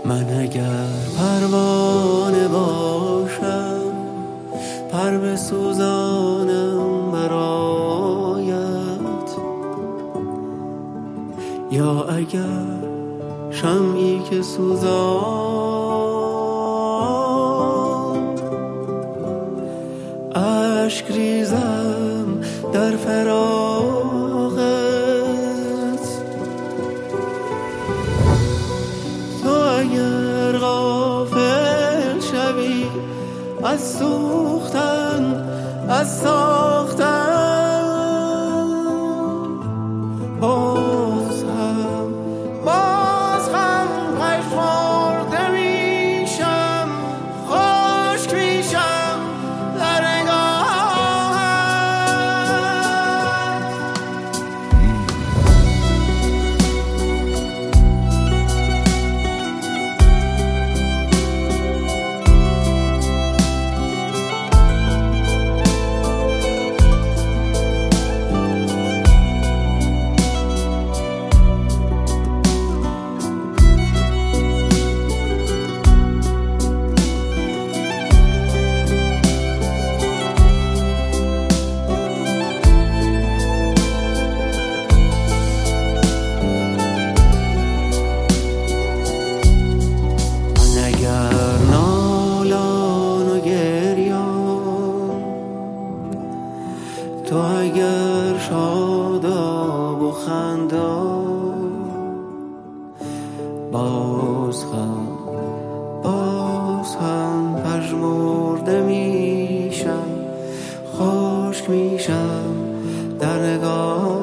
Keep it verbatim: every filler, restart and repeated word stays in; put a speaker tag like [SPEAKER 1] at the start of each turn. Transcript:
[SPEAKER 1] من اگر پروانه باشم پر بسوزانم برایت، یا اگر شمعی که سوزان اشک ریزم در فراقت. تو اگر غافل شوی از سوختن از ساختن، باز هم باز هم پژمرده میشم، خشک میشم در نگاهت. تو اگر شاداب و خندان، باز هم باز هم پژمرده میشم، خشک میشم در نگاه